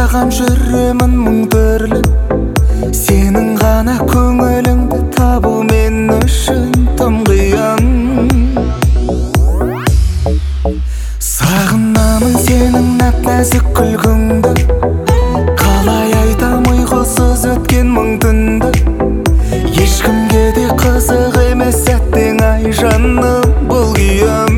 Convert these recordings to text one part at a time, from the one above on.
саған жүремін мың түрлі. Сенің ғана көңіліңді табу мен үшін тым қиын. Сағынамын сенің нәп-нәзік күлкіңді, қалай айтам ұйқысыз өткен мың түнді. Ешкімге де қызық емес сәттең ай жаным бұл күйім.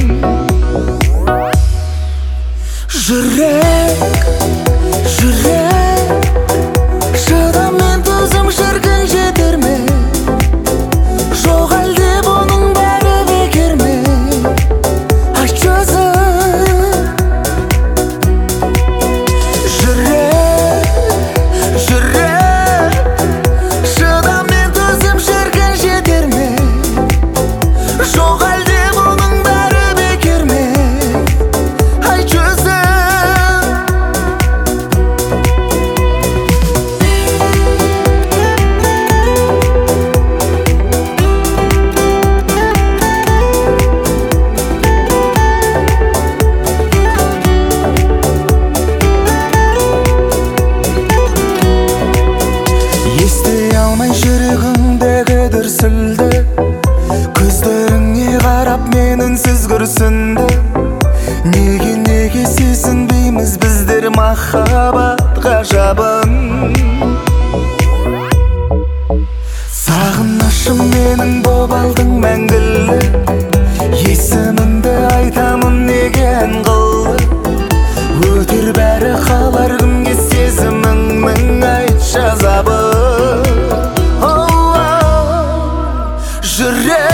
Жүрек, жүрек, шыдам мен төзім шіркін жетер ме? Жоқ әлде бұның бәрі бекер ме? Айтшы өзің. Жүрек, жүрек, шыдам мен төзім шіркін жетер ме? Жоқ әлде бұның бәрі бекер ме? Айтшы өзің. Ести алмай жүрегімдегі дүрсілді, көздеріңе қарап мен үнсіз күрсінді. Неге сезінбейміз біздер махаббат ғажабын? Сағынышым менің боп алдың мәңгілі, есіміңді айтамын неге ән қылды? Өтер бәрі қалар күнге сезіміңнің айтшы азабы. Жүрек